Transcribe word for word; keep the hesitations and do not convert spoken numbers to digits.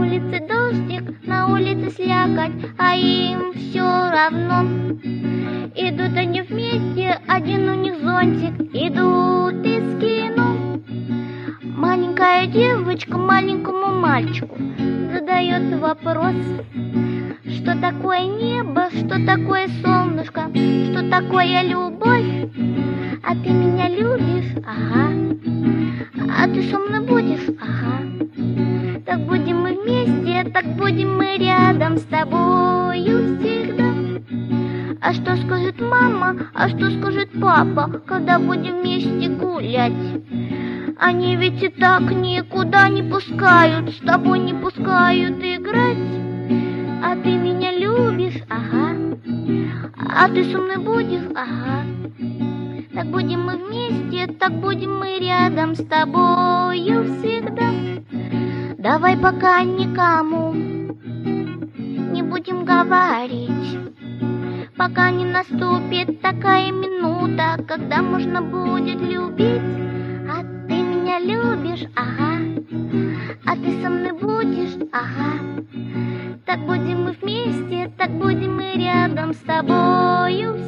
улице дождик, на улице слякоть, а им все равно. Идут они вместе, один у них зонтик, идут из кино. Маленькая девочка маленькому мальчику задает вопрос: что такое небо, что такое солнышко, что такое любовь? А ты меня любишь? Ага. А ты со мной будешь? Ага. Так будем мы вместе, так будем мы рядом с тобою всегда. А что скажет мама, а что скажет папа, когда будем вместе гулять? Они ведь и так никуда не пускают, с тобой не пускают играть. А ты меня любишь? Ага. А ты со мной будешь? Ага. Так будем мы вместе, так будем мы рядом с тобою всегда. Давай пока никому не будем говорить, пока не наступит такая минута, когда можно будет любить. А ты меня любишь? Ага. А ты со мной будешь? Ага. Так будем мы вместе, так будем мы рядом с тобою